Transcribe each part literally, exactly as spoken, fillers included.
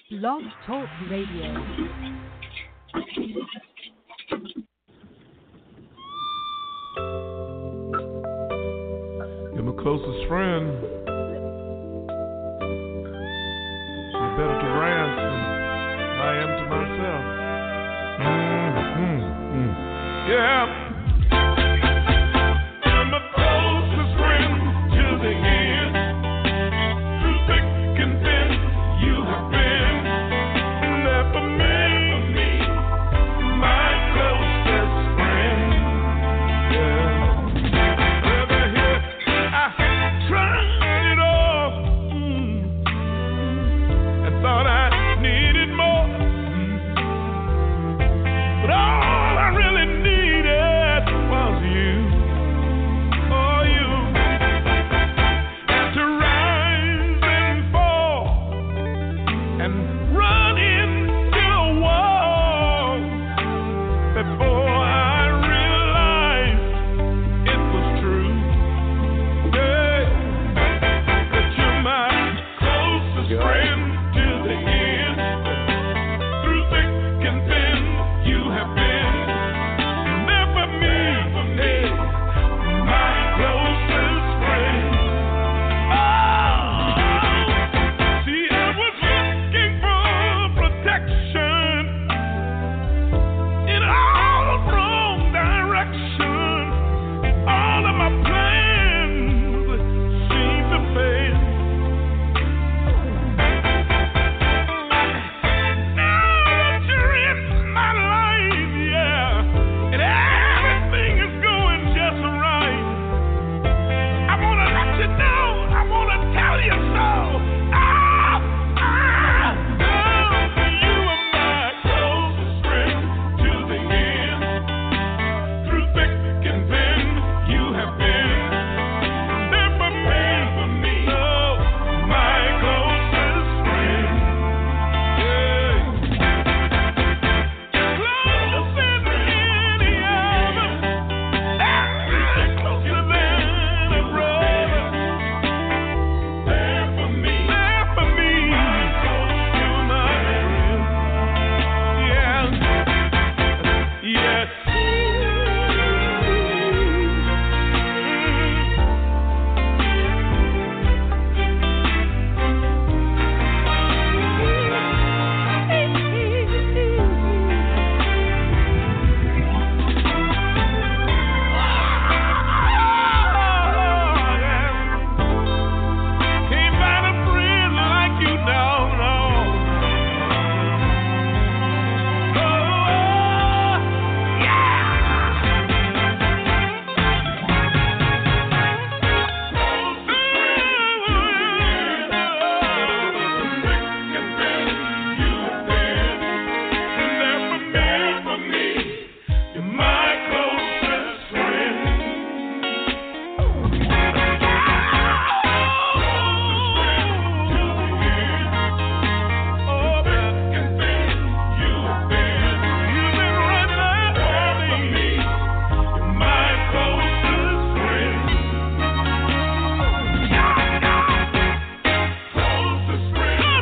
Blog Talk Radio. You're my closest friend. You're better to Rance than I am to myself. Mm-hmm. Yeah. You're my closest friend to the end. Through thick and thin, you have been there for me, my closest friend. Yeah. Over here, I tried it all mm, and thought I needed more. But all I really needed was you. Oh, you. And to rise and fall and run into a wall before I realized it was true. Yeah. That you're my closest friend to the end. Through thick and thin, you have been there for me. Hey, my closest friend. Oh, see, I was looking for protection in all wrong directions. All of my plans seem to fail. Now that you're in my life, yeah, and everything is going just right, I wanna let you know, I wanna tell you so. Ah, ah, oh, you are my closest friend to the end. Through thick and thin, you have been there for me, oh, my closest friend. Yeah. Closer than any other, closer than a brother. There for me, there for me, you're my friend. Yeah, yes. Can't find a friend like you, no, no. Oh, you're my closest friend. Oh, back and then you have been, you've been right there for me. You're my closest friend. Closest friend.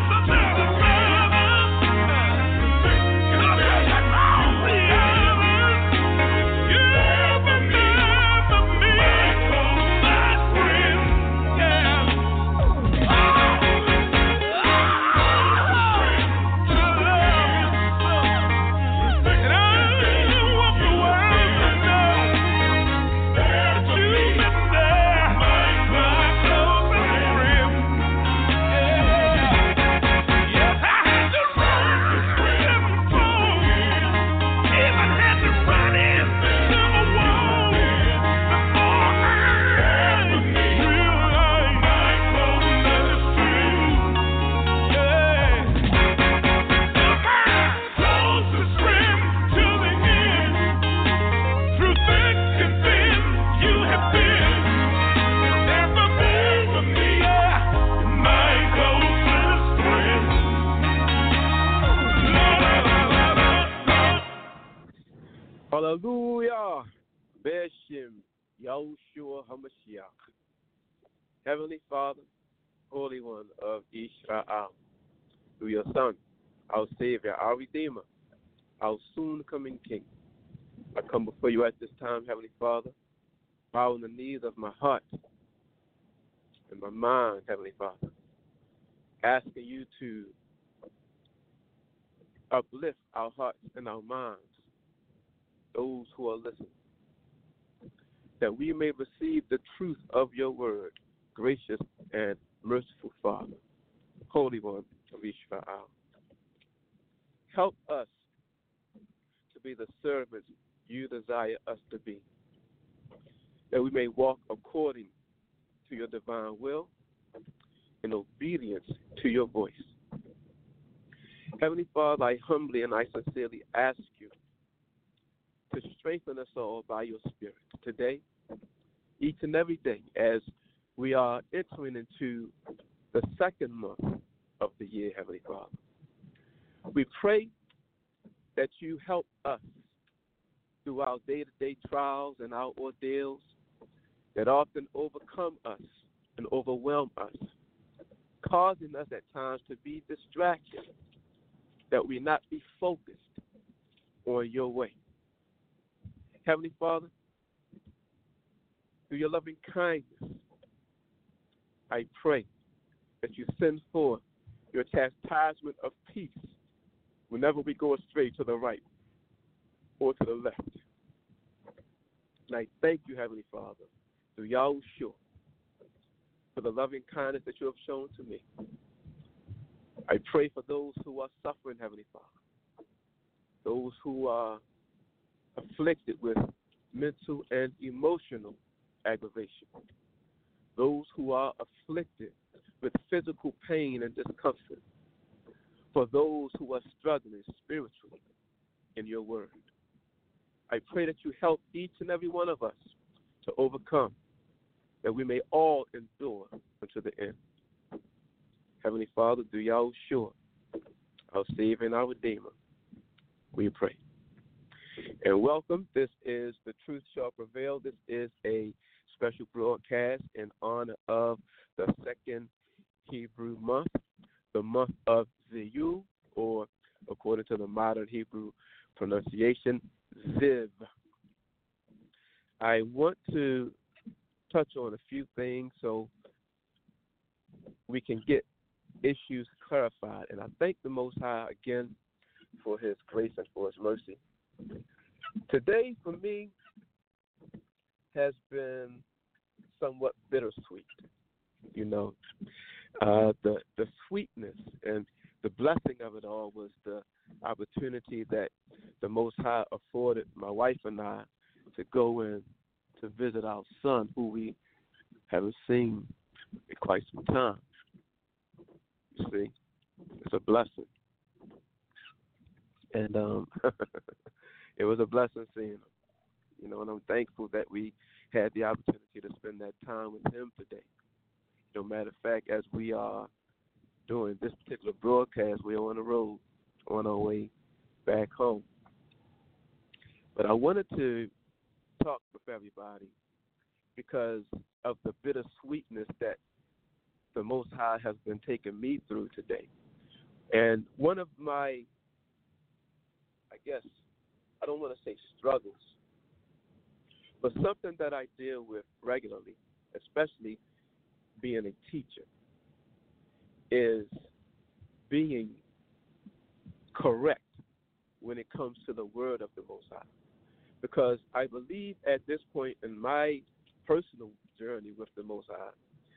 Hallelujah. Beshim Yahushua HaMashiach. Heavenly Father, Holy One of Israel, through your Son, our Savior, our Redeemer, our soon coming King. I come before you at this time, Heavenly Father, bowing the knees of my heart and my mind, Heavenly Father, asking you to uplift our hearts and our minds, those who are listening, that we may receive the truth of your word, gracious and merciful Father, Holy One of Israel. Help us to be the servants you desire us to be, that we may walk according to your divine will in obedience to your voice. Heavenly Father, I humbly and I sincerely ask you to strengthen us all by your Spirit today, each and every day, as we are entering into the second month of the year, Heavenly Father. We pray that you help us through our day-to-day trials and our ordeals that often overcome us and overwhelm us, causing us at times to be distracted, that we not be focused on your way. Heavenly Father, through your loving kindness, I pray that you send forth your chastisement of peace whenever we go astray to the right or to the left. And I thank you, Heavenly Father, through Yahushua, for the loving kindness that you have shown to me. I pray for those who are suffering, Heavenly Father, those who are afflicted with mental and emotional aggravation, those who are afflicted with physical pain and discomfort, for those who are struggling spiritually in your word. I pray that you help each and every one of us to overcome, that we may all endure unto the end. Heavenly Father, through Yahushua, our Savior and our Redeemer, we pray. And welcome. This is The Truth Shall Prevail. This is a special broadcast in honor of the second Hebrew month, the month of Ziyu, or according to the modern Hebrew pronunciation, Ziv. I want to touch on a few things so we can get issues clarified. And I thank the Most High again for his grace and for his mercy. Today, for me, has been somewhat bittersweet. You know, uh, the the sweetness and the blessing of it all was the opportunity that the Most High afforded my wife and I to go in to visit our son, who we haven't seen in quite some time. You see, it's a blessing. And um, it was a blessing seeing him. You know, and I'm thankful that we had the opportunity to spend that time with him today. No matter of fact, as we are doing this particular broadcast, we're on the road on our way back home. But I wanted to talk with everybody because of the bittersweetness that the Most High has been taking me through today. And one of my, I guess, I don't want to say struggles, but something that I deal with regularly, especially being a teacher, is being correct when it comes to the word of the Most High. Because I believe at this point in my personal journey with the Most High,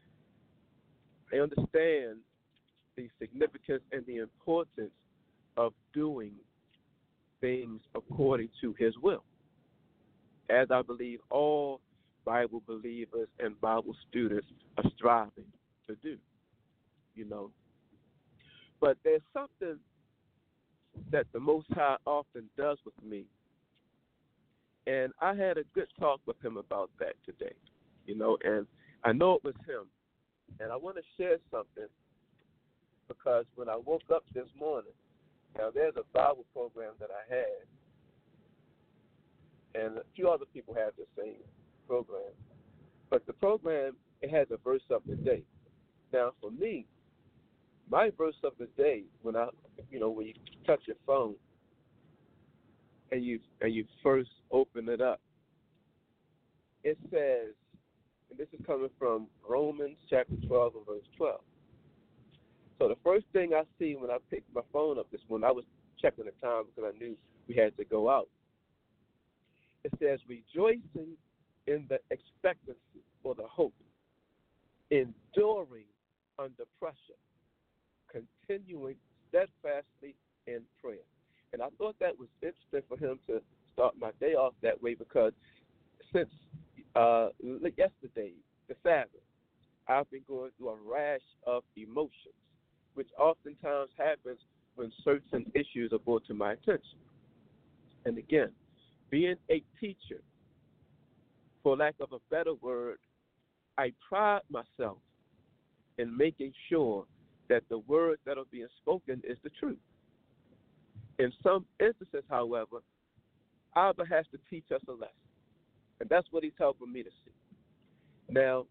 I understand the significance and the importance of doing things according to his will, as I believe all Bible believers and Bible students are striving to do, you know. But there's something that the Most High often does with me, and I had a good talk with him about that today, you know, and I know it was him. And I want to share something because when I woke up this morning, now there's a Bible program that I had, and a few other people have the same program. But the program, it has a verse of the day. Now for me, My verse of the day, when I, you know, when you touch your phone and you and you first open it up, it says, and this is coming from Romans chapter twelve and verse twelve. So the first thing I see when I picked my phone up this morning, I was checking the time because I knew we had to go out. It says, rejoicing in the expectancy or the hope, enduring under pressure, continuing steadfastly in prayer. And I thought that was interesting for him to start my day off that way because since uh, yesterday, the Sabbath, I've been going through a rash of emotions, which oftentimes happens when certain issues are brought to my attention. And again, being a teacher, for lack of a better word, I pride myself in making sure that the words that are being spoken is the truth. In some instances, however, Abba has to teach us a lesson. And that's what he's helping me to see. Now,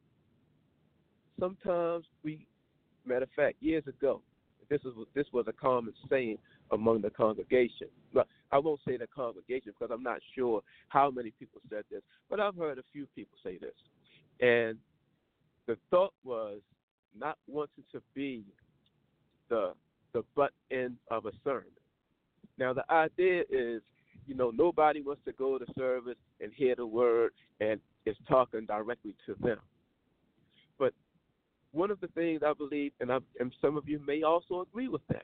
sometimes we, matter of fact, years ago, this is this was a common saying among the congregation. But I won't say the congregation because I'm not sure how many people said this, but I've heard a few people say this. And the thought was not wanting to be the the butt end of a sermon. Now, the idea is, you know, nobody wants to go to service and hear the word and it's talking directly to them. But one of the things I believe, and, I, and some of you may also agree with that,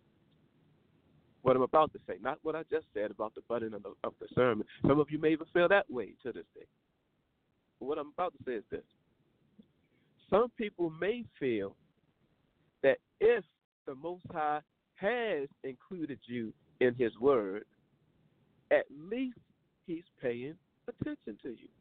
what I'm about to say, not what I just said about the butt end of the, of the sermon. Some of you may even feel that way to this day. But what I'm about to say is this. Some people may feel that if the Most High has included you in his word, at least he's paying attention to you.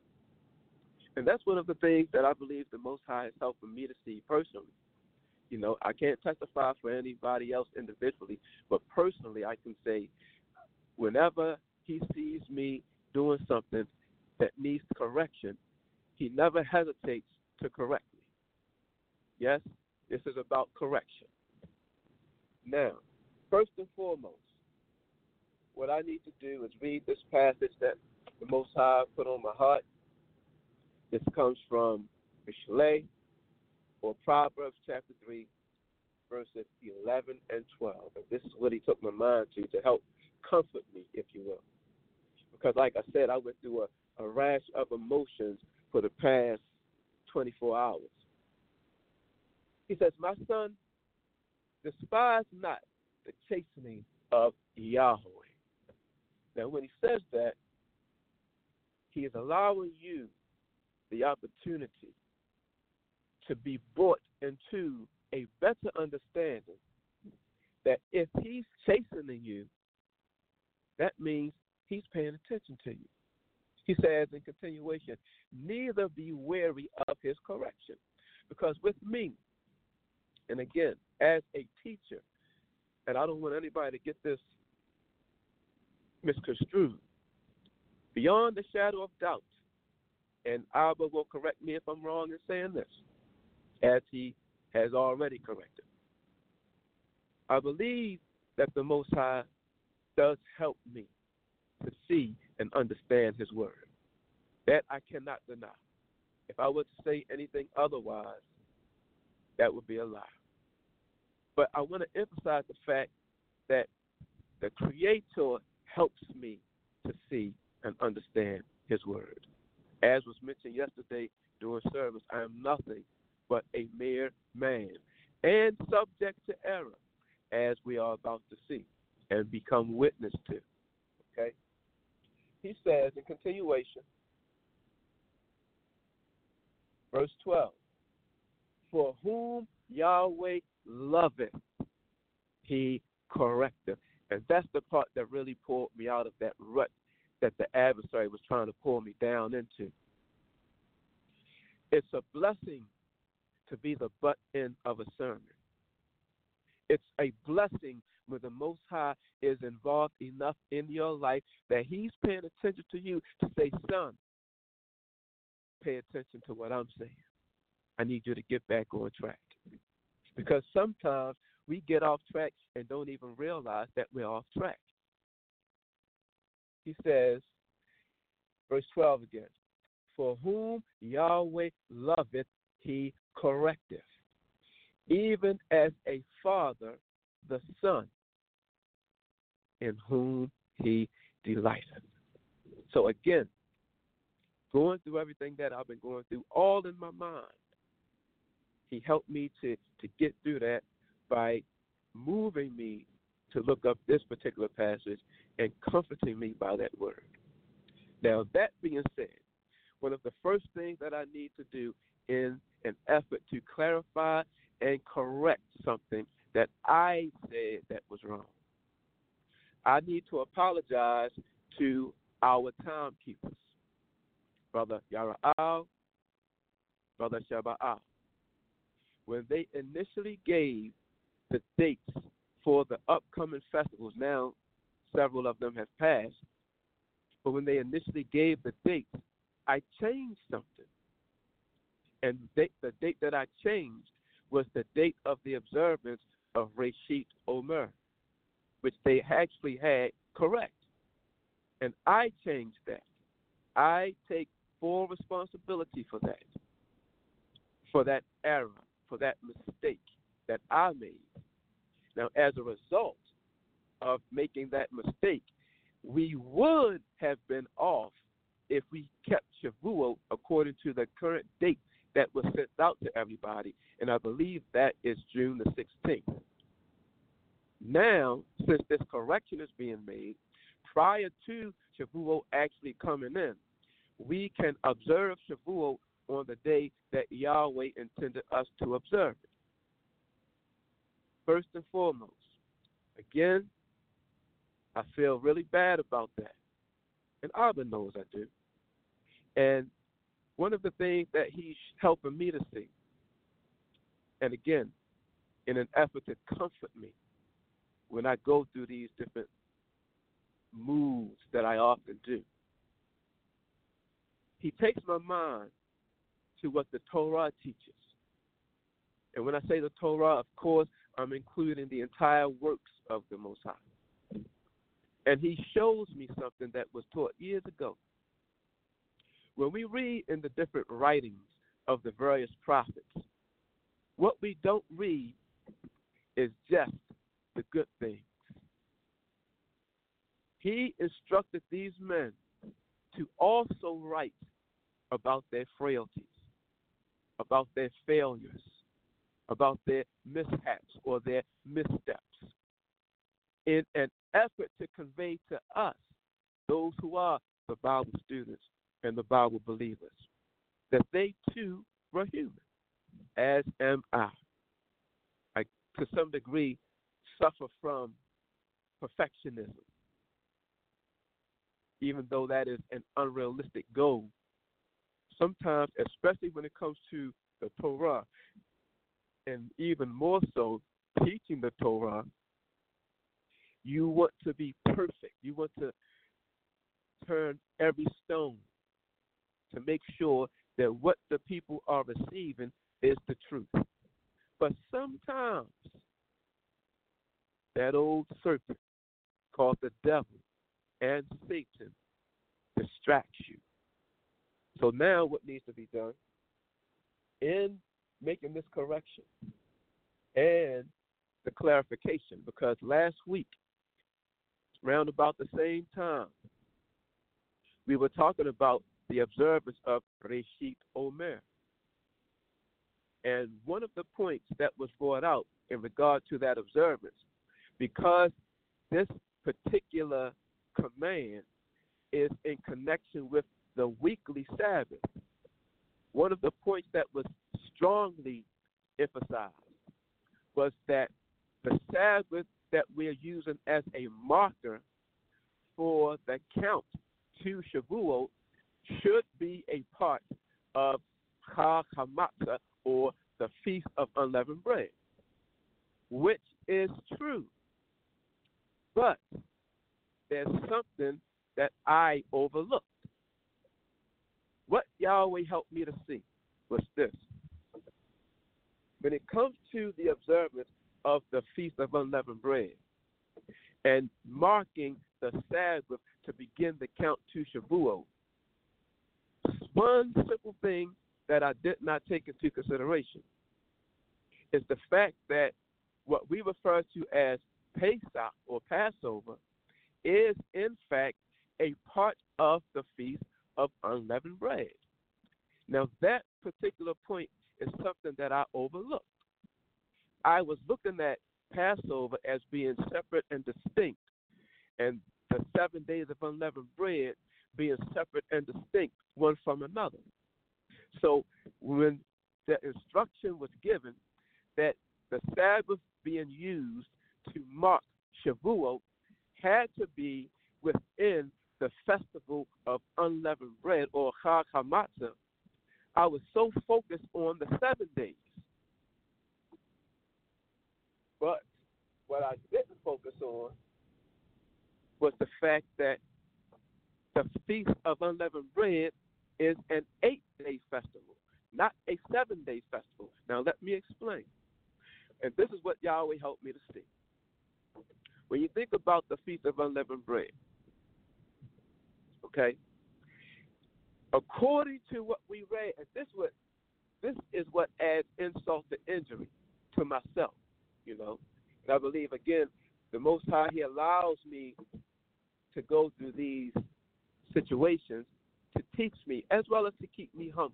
And that's one of the things that I believe the Most High is helping me to see personally. You know, I can't testify for anybody else individually, but personally I can say whenever he sees me doing something that needs correction, he never hesitates to correct me. Yes, this is about correction. Now, first and foremost, what I need to do is read this passage that the Most High put on my heart. This comes from Mishlei, or Proverbs chapter three, verses eleven and twelve. And this is what he took my mind to, to help comfort me, if you will. Because like I said, I went through a, a rash of emotions for the past twenty-four hours. He says, my son, despise not the chastening of Yahweh. Now, when he says that, he is allowing you the opportunity to be brought into a better understanding that if he's chastening you, that means he's paying attention to you. He says in continuation, neither be weary of his correction. Because with me, and again, as a teacher, and I don't want anybody to get this misconstrued, beyond the shadow of doubt, and Abba will correct me if I'm wrong in saying this, as he has already corrected. I believe that the Most High does help me to see and understand his word. That I cannot deny. If I were to say anything otherwise, that would be a lie. But I want to emphasize the fact that the Creator helps me to see and understand his word. As was mentioned yesterday during service, I am nothing but a mere man and subject to error, as we are about to see and become witness to. Okay? He says in continuation, verse twelve, for whom Yahweh loveth, he correcteth. And that's the part that really pulled me out of that rut that the adversary was trying to pull me down into. It's a blessing to be the butt end of a sermon. It's a blessing when the Most High is involved enough in your life that he's paying attention to you to say, son, pay attention to what I'm saying. I need you to get back on track. Because sometimes we get off track and don't even realize that we're off track. He says, verse twelve again, for whom Yahweh loveth, he correcteth, even as a father the son, in whom he delighteth. So again, going through everything that I've been going through, all in my mind, he helped me to, to get through that by moving me to look up this particular passage and comforting me by that word. Now, that being said, one of the first things that I need to do in an effort to clarify and correct something that I said that was wrong, I need to apologize to our timekeepers, Brother Yara'al, Brother Shaba'al. When they initially gave the dates for the upcoming festivals, now several of them have passed, but when they initially gave the dates, I changed something. And the date, the date that I changed was the date of the observance of Reshit Omer, which they actually had correct. And I changed that. I take full responsibility for that, for that error, for that mistake that I made. Now, as a result of making that mistake, we would have been off if we kept Shavuot according to the current date that was sent out to everybody, and I believe that is June the sixteenth. Now, since this correction is being made, prior to Shavuot actually coming in, we can observe Shavuot on the day that Yahweh intended us to observe it. First and foremost, again, I feel really bad about that. And Abba knows I do. And one of the things that he's helping me to see, and again, in an effort to comfort me when I go through these different moves that I often do, he takes my mind to what the Torah teaches. And when I say the Torah, of course, I'm including the entire works of the Most High. And he shows me something that was taught years ago. When we read in the different writings of the various prophets, what we don't read is just the good things. He instructed these men to also write about their frailties, about their failures, about their mishaps or their missteps, in an effort to convey to us, those who are the Bible students and the Bible believers, that they too were human, as am I. I, to some degree, suffer from perfectionism, even though that is an unrealistic goal. Sometimes, especially when it comes to the Torah, and even more so teaching the Torah, you want to be perfect. You want to turn every stone to make sure that what the people are receiving is the truth. But sometimes that old serpent called the devil and Satan distracts you. So now what needs to be done in making this correction and the clarification, because last week, around about the same time, we were talking about the observance of Reshit Omer. And one of the points that was brought out in regard to that observance, because this particular command is in connection with the weekly Sabbath, one of the points that was strongly emphasized was that the Sabbath that we're using as a marker for the count to Shavuot should be a part of Chag HaMatzah, or the Feast of Unleavened Bread, which is true. But there's something that I overlooked. What Yahweh helped me to see was this. When it comes to the observance of the Feast of Unleavened Bread and marking the Sabbath to begin the count to Shavuot, one simple thing that I did not take into consideration is the fact that what we refer to as Pesach or Passover is in fact a part of the Feast of Unleavened Bread. Now that particular point is something that I overlooked. I was looking at Passover as being separate and distinct, and the seven days of unleavened bread being separate and distinct one from another. So when the instruction was given that the Sabbath being used to mark Shavuot had to be within the festival of unleavened bread, or Chag HaMatzah, I was so focused on the seven days. But what I didn't focus on was the fact that the Feast of Unleavened Bread is an eight-day festival, not a seven-day festival. Now, let me explain. And this is what Yahweh helped me to see. When you think about the Feast of Unleavened Bread, okay, according to what we read, and this what this is what adds insult to injury to myself, you know. And I believe, again, the Most High, He allows me to go through these situations to teach me as well as to keep me humble.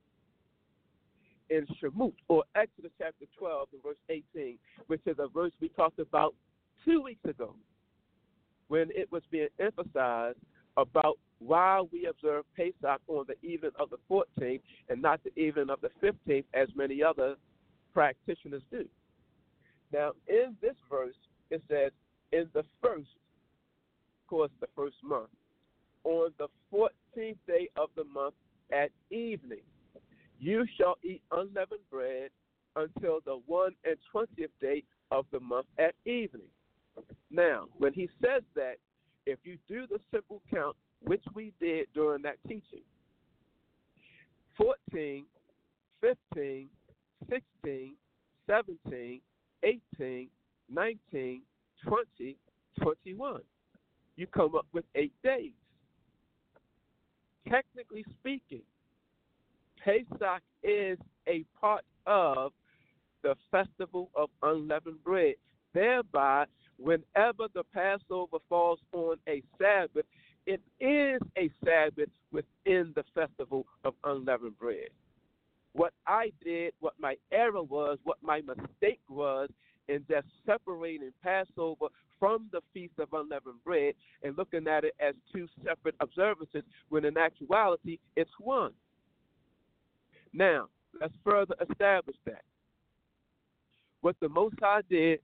In Shemot, or Exodus chapter twelve and verse eighteen, which is a verse we talked about two weeks ago, when it was being emphasized about why we observe Pesach on the evening of the fourteenth and not the evening of the fifteenth, as many other practitioners do. Now, in this verse, it says, in the first, of course, the first month, on the fourteenth day of the month at evening, you shall eat unleavened bread until the one and twentieth day of the month at evening. Now, when he says that, if you do the simple count, which we did during that teaching, fourteen, fifteen, sixteen, seventeen, eighteen, nineteen, twenty, twenty-one, you come up with eight days. Technically speaking, Pesach is a part of the festival of unleavened bread. Thereby, whenever the Passover falls on a Sabbath, it is a Sabbath within the festival of unleavened bread. What I did, what my error was, what my mistake was, in just separating Passover from the Feast of Unleavened Bread and looking at it as two separate observances, when in actuality it's one. Now, let's further establish that. What the Most High did,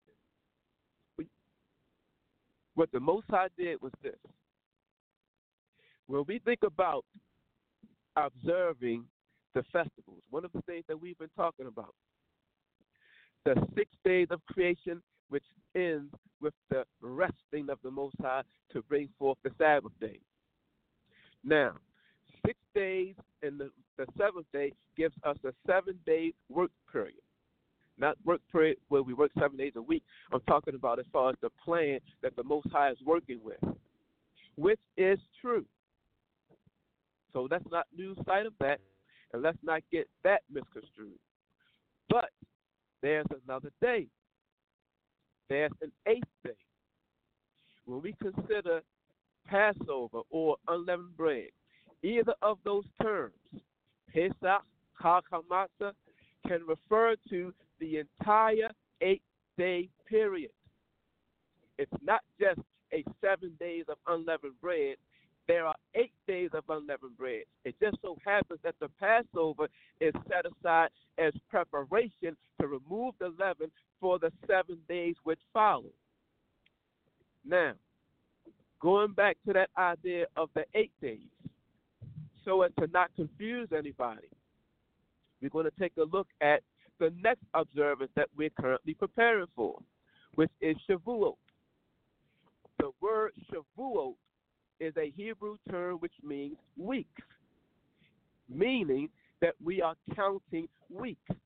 what the Most High did was this. When we think about observing the festivals, one of the things that we've been talking about, the six days of creation, which ends with the resting of the Most High to bring forth the Sabbath day. Now, six days and the, the seventh day gives us a seven-day work period. Not work period where we work seven days a week. I'm talking about as far as the plan that the Most High is working with, which is true. So let's not lose sight of that, and let's not get that misconstrued. But there's another day. There's an eighth day. When we consider Passover or unleavened bread, either of those terms, Pesach, Chag HaMatzah, can refer to the entire eight-day period. It's not just a seven days of unleavened bread. There are eight days of unleavened bread. It just so happens that the Passover is set aside as preparation to remove the leaven for the seven days which follow. Now, going back to that idea of the eight days, so as to not confuse anybody, we're going to take a look at the next observance that we're currently preparing for, which is Shavuot. The word Shavuot is a Hebrew term which means weeks, meaning that we are counting weeks.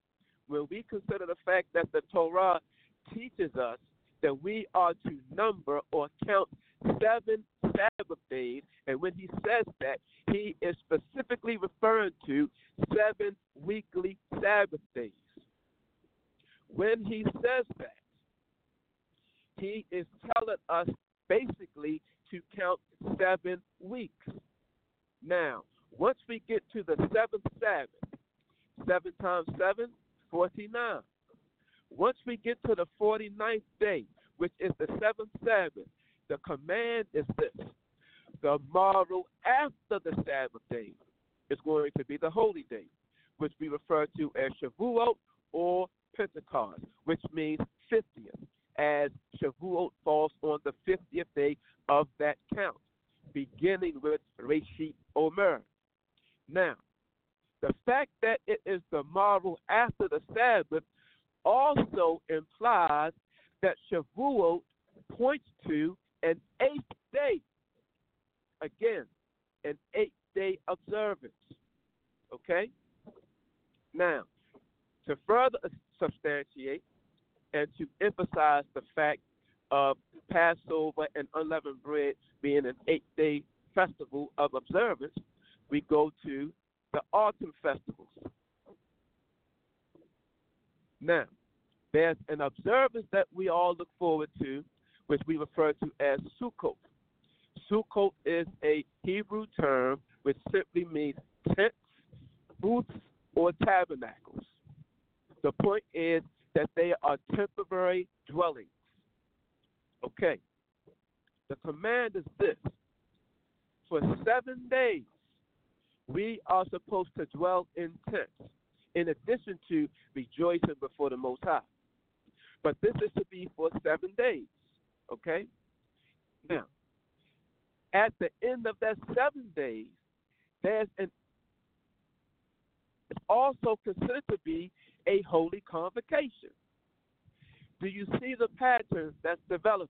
when we consider the fact that the Torah teaches us that we are to number or count seven Sabbath days, and when he says that, he is specifically referring to seven weekly Sabbath days. When he says that, he is telling us basically to count seven weeks. Now, once we get to the seventh Sabbath, seven times seven, forty-nine. Once we get to the forty-ninth day, which is the seventh Sabbath, the command is this. The morrow after the Sabbath day is going to be the holy day, which we refer to as Shavuot or Pentecost, which means fiftieth, as Shavuot falls on the fiftieth day of that count, beginning with Reshit Omer. Now, the fact that it is the morrow after the Sabbath also implies that Shavuot points to an eighth day. Again, an eight-day observance. Okay? Now, to further substantiate and to emphasize the fact of Passover and unleavened bread being an eight-day festival of observance, we go to the autumn festivals. Now, there's an observance that we all look forward to, which we refer to as Sukkot. Sukkot is a Hebrew term which simply means tents, booths, or tabernacles. The point is that they are temporary dwellings. Okay. The command is this. For seven days, we are supposed to dwell in tents, in addition to rejoicing before the Most High. But this is to be for seven days. Okay? Now, at the end of that seven days, there's an it's also considered to be a holy convocation. Do you see the pattern that's developing?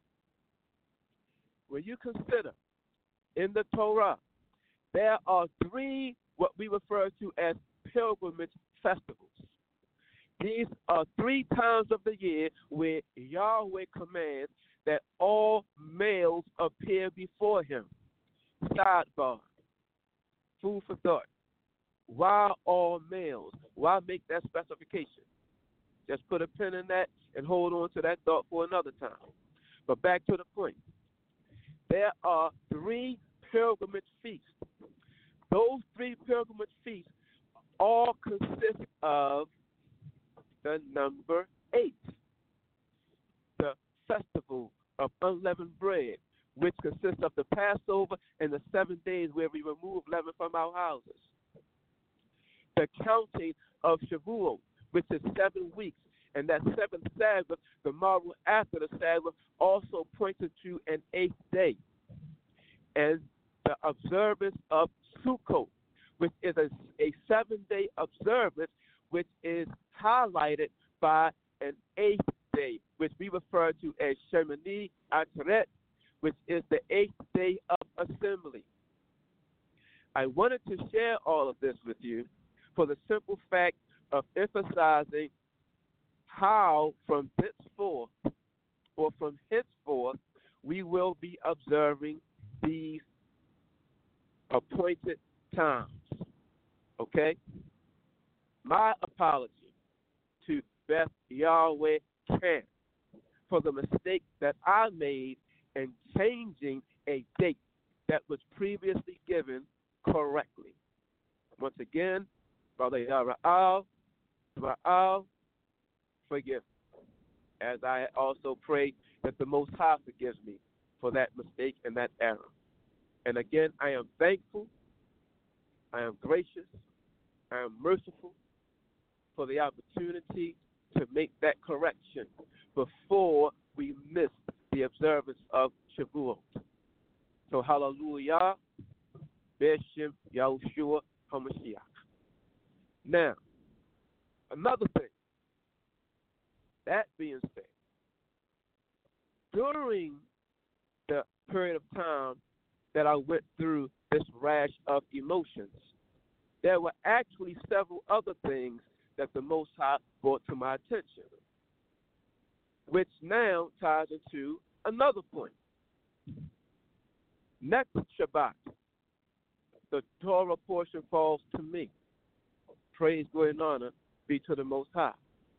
When you consider in the Torah, there are three what we refer to as pilgrimage festivals. These are three times of the year where Yahweh commands that all males appear before him. Sidebar. Food for thought. Why all males? Why make that specification? Just put a pin in that and hold on to that thought for another time. But back to the point. There are three pilgrimage feasts. Those three pilgrimage feasts all consist of the number eight, the festival of unleavened bread, which consists of the Passover and the seven days where we remove leaven from our houses. The counting of Shavuot, which is seven weeks, and that seventh Sabbath, the morrow after the Sabbath, also pointed to an eighth day. And the observance of Sukkot, which is a, a seven-day observance, which is highlighted by an eighth day, which we refer to as Shemini Ateret, which is the eighth day of assembly. I wanted to share all of this with you for the simple fact of emphasizing how from henceforth or from henceforth we will be observing these appointed times. Okay? My apology to Beth Yahweh Camp for the mistake that I made in changing a date that was previously given correctly. Once again, Brother Yara'al, Ra'al, forgive me, as I also pray that the Most High forgives me for that mistake and that error. And again, I am thankful, I am gracious, I am merciful for the opportunity to make that correction before we miss the observance of Shavuot. So hallelujah, Beshem Yahushua HaMashiach. Now, another thing, that being said, during the period of time that I went through this rash of emotions, there were actually several other things that the Most High brought to my attention, which now ties into another point. Next Shabbat, the Torah portion falls to me. Praise, glory, and honor be to the Most High.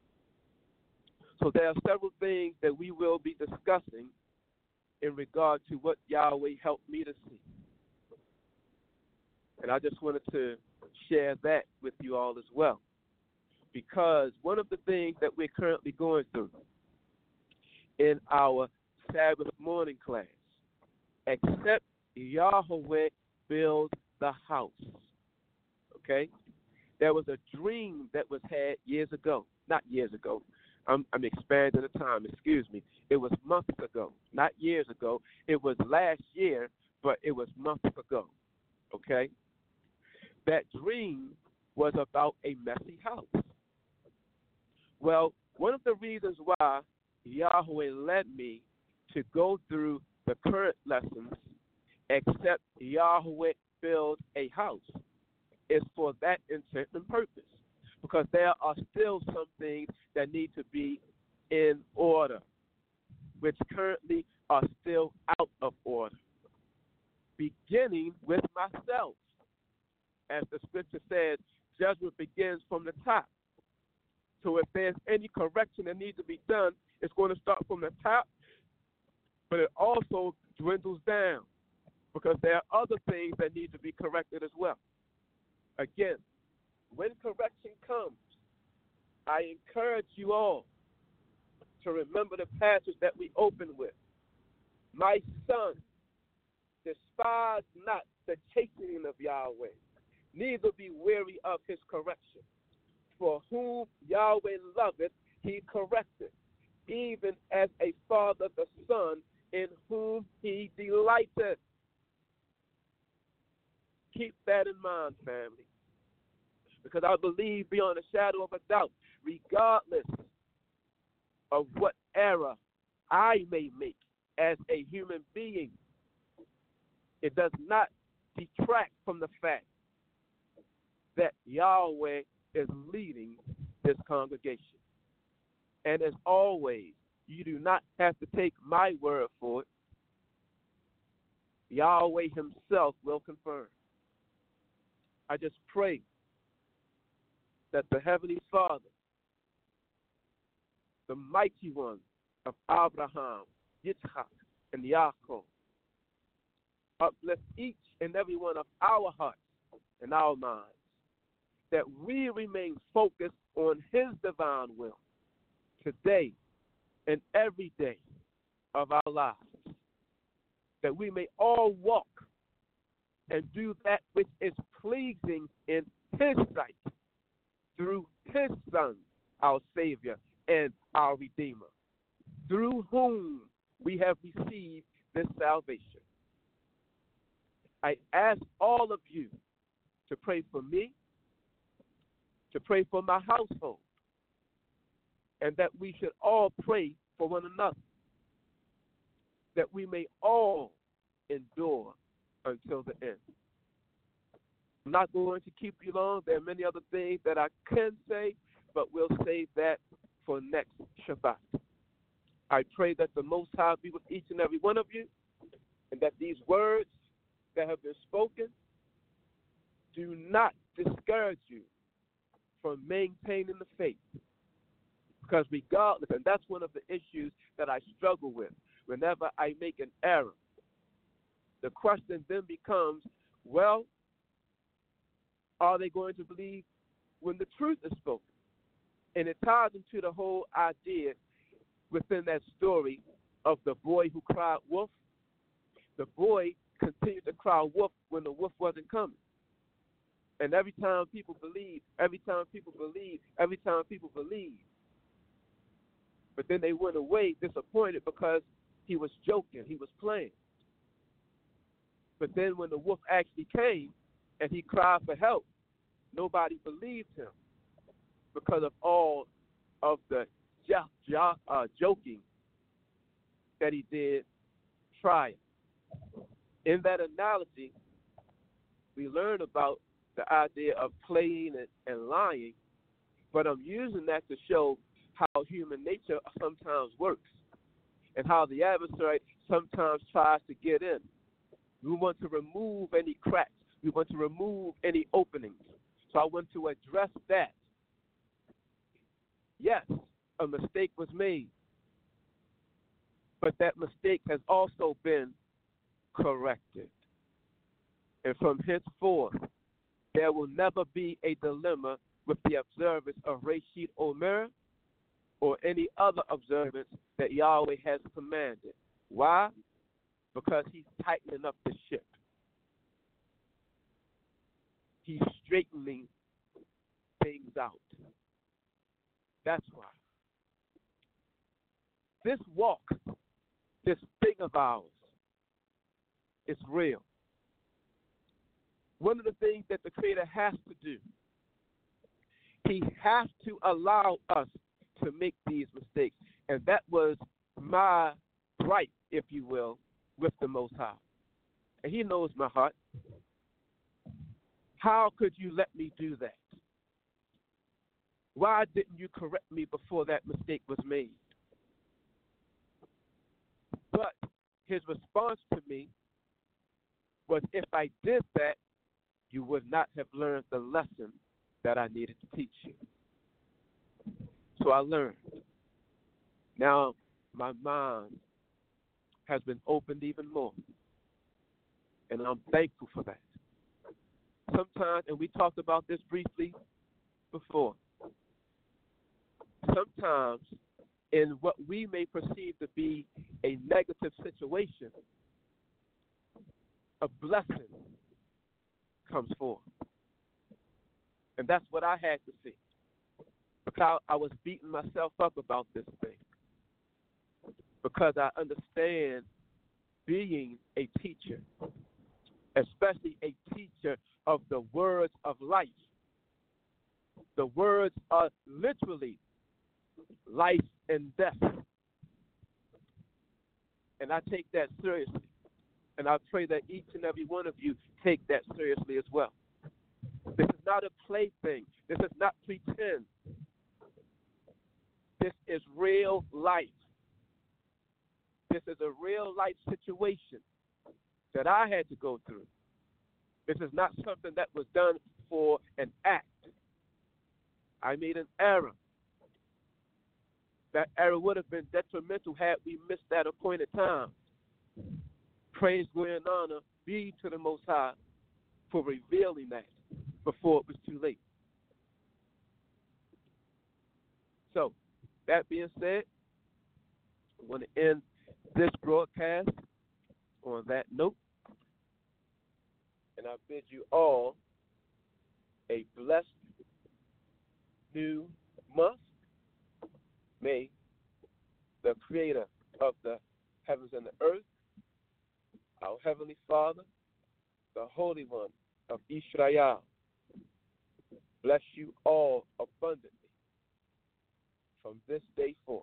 So there are several things that we will be discussing in regard to what Yahweh helped me to see. And I just wanted to share that with you all as well. Because one of the things that we're currently going through in our Sabbath morning class, except Yahweh build the house. Okay? There was a dream that was had years ago. Not years ago. I'm, I'm expanding the time. Excuse me. It was months ago. Not years ago. It was last year, but it was months ago. Okay? That dream was about a messy house. Well, one of the reasons why Yahweh led me to go through the current lessons, except Yahweh build a house, is for that intent and purpose. Because there are still some things that need to be in order, which currently are still out of order, beginning with myself. As the scripture says, judgment begins from the top. So if there's any correction that needs to be done, it's going to start from the top, but it also dwindles down because there are other things that need to be corrected as well. Again, when correction comes, I encourage you all to remember the passage that we opened with. My son, despise not the chastening of Yahweh, neither be weary of his correction. For whom Yahweh loveth, he correcteth, even as a father the son in whom he delighteth. Keep that in mind, family. Because I believe beyond a shadow of a doubt, regardless of what error I may make as a human being, it does not detract from the fact that Yahweh is leading this congregation. And as always, you do not have to take my word for it. Yahweh himself will confirm. I just pray that the Heavenly Father, the mighty one of Abraham, Yitzchak, and Yaakov, uplift each and every one of our hearts and our minds, that we remain focused on his divine will today and every day of our lives, that we may all walk and do that which is pleasing in his sight through his Son, our Savior and our Redeemer, through whom we have received this salvation. I ask all of you to pray for me, to pray for my household, and that we should all pray for one another, that we may all endure until the end. I'm not going to keep you long. There are many other things that I can say, but we'll save that for next Shabbat. I pray that the Most High be with each and every one of you, and that these words that have been spoken do not discourage you from maintaining the faith. Because regardless, and that's one of the issues that I struggle with whenever I make an error, the question then becomes, well, are they going to believe when the truth is spoken? And it ties into the whole idea within that story of the boy who cried wolf. The boy continued to cry wolf when the wolf wasn't coming. And every time people believe, every time people believe, every time people believe. But then they went away disappointed because he was joking, he was playing. But then when the wolf actually came and he cried for help, nobody believed him because of all of the jo- jo- uh, joking that he did prior. In that analogy, we learn about the idea of playing and, and lying But I'm using that to show how human nature sometimes works and how the adversary sometimes tries to get in. We want to remove any cracks. We want to remove any openings. So I want to address that. Yes, a mistake was made, but that mistake has also been corrected. And from henceforth, there will never be a dilemma with the observance of Reshid Omer or any other observance that Yahweh has commanded. Why? Because he's tightening up the ship. He's straightening things out. That's why. This walk, this thing of ours, is real. One of the things that the Creator has to do, he has to allow us to make these mistakes. And that was my gripe, if you will, with the Most High. And he knows my heart. How could you let me do that? Why didn't you correct me before that mistake was made? But his response to me was, if I did that, you would not have learned the lesson that I needed to teach you. So I learned. Now my mind has been opened even more. And I'm thankful for that. Sometimes, and we talked about this briefly before, sometimes in what we may perceive to be a negative situation, a blessing comes forth. And that's what I had to see. Because I was beating myself up about this thing. Because I understand being a teacher, especially a teacher of the words of life. The words are literally life and death. And I take that seriously. And I pray that each and every one of you take that seriously as well. This is not a plaything. This is not pretend. This is real life. This is a real life situation that I had to go through. This is not something that was done for an act. I made an error. That error would have been detrimental had we missed that appointed time. Praise, glory, and honor be to the Most High for revealing that before it was too late. So, that being said, I want to end this broadcast on that note. And I bid you all a blessed new month. May the Creator of the heavens and the earth, our Heavenly Father, the Holy One of Israel, bless you all abundantly from this day forth.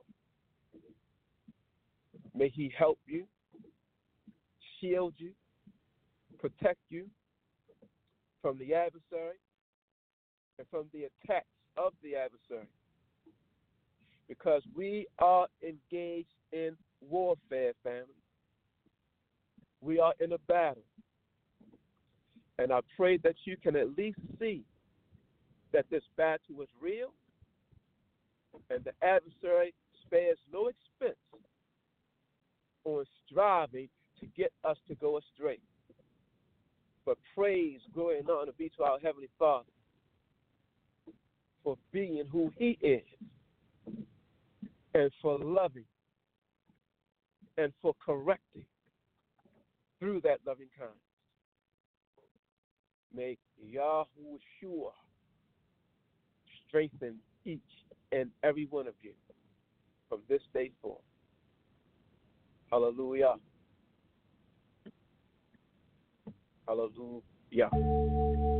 May He help you, shield you, protect you from the adversary and from the attacks of the adversary. Because we are engaged in warfare, family. We are in a battle. And I pray that you can at least see that this battle is real and the adversary spares no expense on striving to get us to go astray. But praise, glory, and honor be to our Heavenly Father for being who He is and for loving and for correcting through that loving kindness. May Yahushua strengthen each and every one of you from this day forth. Hallelujah. Hallelujah.